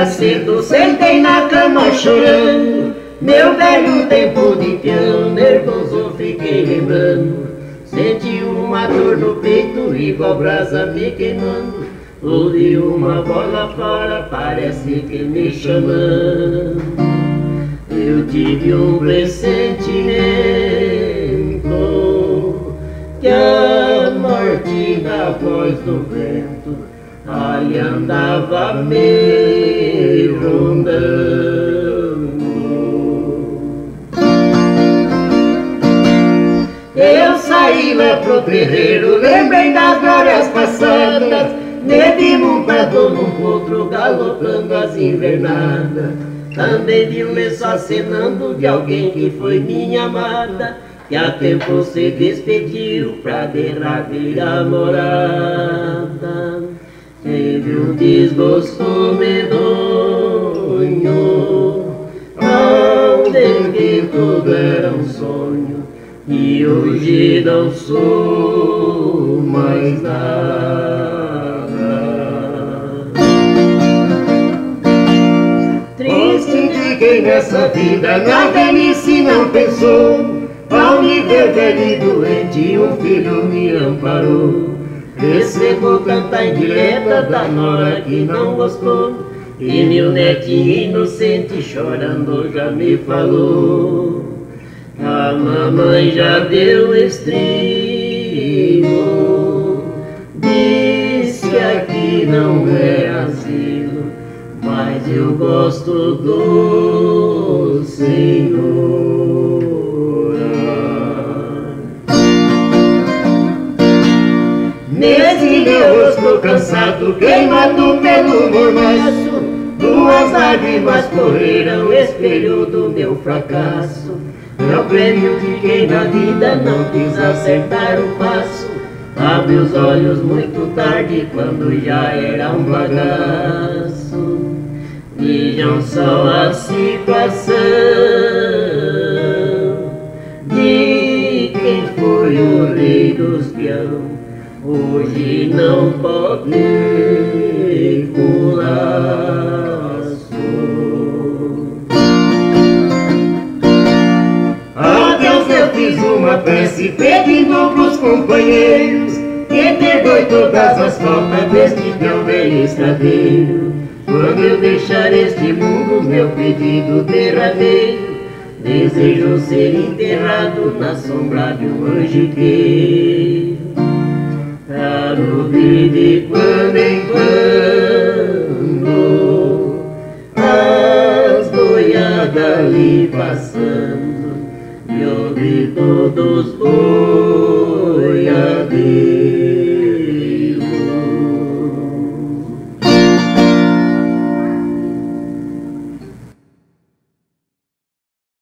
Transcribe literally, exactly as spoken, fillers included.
dia cedo sentei na cama chorando, meu velho tempo de peão, nervoso fiquei lembrando. Senti uma dor no peito, igual brasa me queimando. Ouvi uma voz lá fora, parece que me chamando. Eu tive um pressentimento que a morte na voz do vento ali andava me rondando. Eu saí lá pro terreiro, lembrei das glórias passadas, me montado num potro, galopando as invernadas. Andei de um lenço acenando de alguém que foi minha amada, que a tempo se despediu pra derradeira morada. Teve um desgosto medonho, onde que tudo era um sonho, e hoje não sou mais nada. Triste de quem nessa vida na velhice não pensou, ao me ver velho e doente um filho me amparou. Recebo tanta indireta da nora que não gostou, e meu netinho inocente chorando já me falou. A mamãe já deu estribo, disse que aqui não é asilo, mas eu gosto do Senhor. Nesse meu rosto cansado, queimado pelo mormaço, duas lágrimas correram, espelho do meu fracasso. É o prêmio de quem na vida não quis acertar o passo. Abre os olhos muito tarde, quando já era um bagaço. Vejam só a situação de quem foi o rei dos peão. Hoje não pode colaço. A Deus eu fiz uma prece pedindo pros companheiros que perdoe todas as faltas deste teu velho estradeiro. Quando eu deixar este mundo, meu pedido derradeiro, desejo ser enterrado na sombra de um angiqueiro. Pra ouvir de quando em quando as boiadas ali passando, e ouvir todos os boiadeiros.